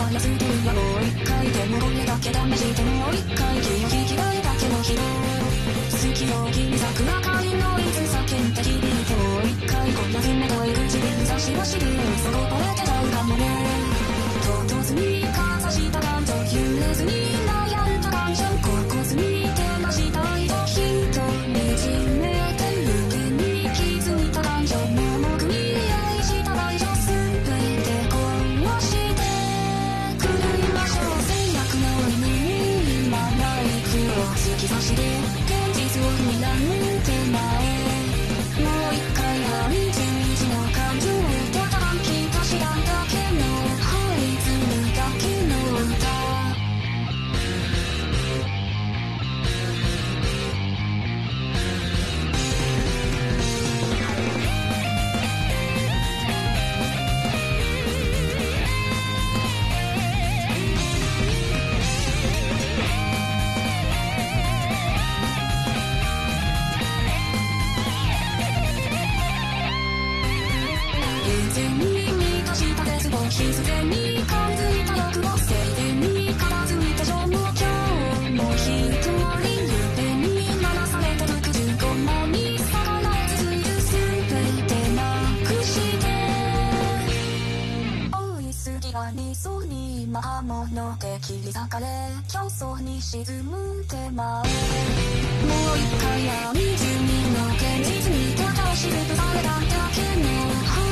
らストーリーはもう一回でもこれだけ試してもう一回気を引きたいだけの人好きよ君桜会のいつ叫んで響いてもう一回こんな冷たい口で差しを知るそこぼれてたうかもね唐突にかざした感情揺れずに悩んだ感情ここずに手ましたいと人にじめてる手に気づいた感情盲目に愛した大丈すべて殺して狂いましょう制約の犬に今ナイフを突き刺して現実を踏みなんて前もう一回半11の感情をただき出しただけの這いずるだけの歌自然に感づいた欲を静電に片付いた情も今日も一人夢に流された65万に逆らえずいる全てなくして追いすぎが理想に魔物で切り裂かれ競争に沈む手前もう一回闇住民の現実にただしるとされただけの